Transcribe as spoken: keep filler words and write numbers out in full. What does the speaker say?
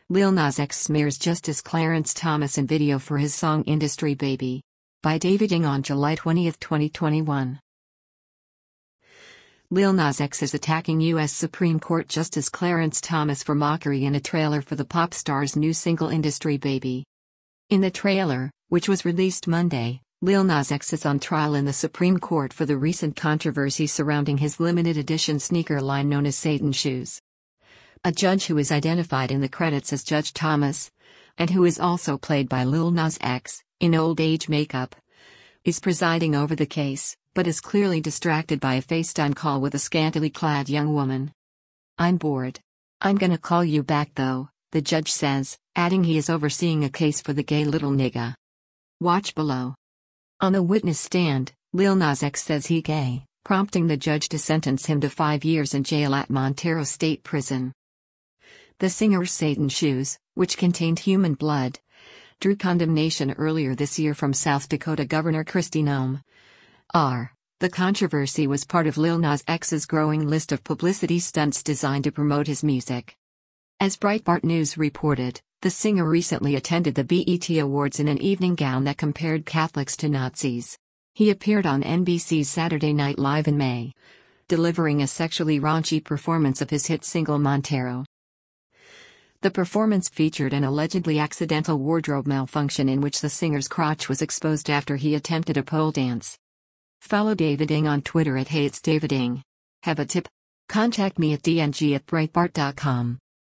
Lil Nas X smears Justice Clarence Thomas in video for his song Industry Baby. By David Ng on July twentieth, twenty twenty-one. Lil Nas X is attacking U S Supreme Court Justice Clarence Thomas for mockery in a trailer for the pop star's new single Industry Baby. In the trailer, which was released Monday, Lil Nas X is on trial in the Supreme Court for the recent controversy surrounding his limited edition sneaker line known as Satan Shoes. A judge who is identified in the credits as Judge Thomas, and who is also played by Lil Nas X, in old age makeup, is presiding over the case, but is clearly distracted by a FaceTime call with a scantily clad young woman. "I'm bored. I'm gonna call you back though," the judge says, adding he is overseeing a case for the gay little nigga. Watch below. On the witness stand, Lil Nas X says he gay, prompting the judge to sentence him to five years in jail at Montero State Prison. The singer's Satan Shoes, which contained human blood, drew condemnation earlier this year from South Dakota Governor Kristi Noem. R. The controversy was part of Lil Nas X's growing list of publicity stunts designed to promote his music. As Breitbart News reported, the singer recently attended the B E T Awards in an evening gown that compared Catholics to Nazis. He appeared on N B C's Saturday Night Live in May, delivering a sexually raunchy performance of his hit single Montero. The performance featured an allegedly accidental wardrobe malfunction in which the singer's crotch was exposed after he attempted a pole dance. Follow David Ng on Twitter at Hey It's David Ng. Have a tip? Contact me at d n g at breitbart dot com.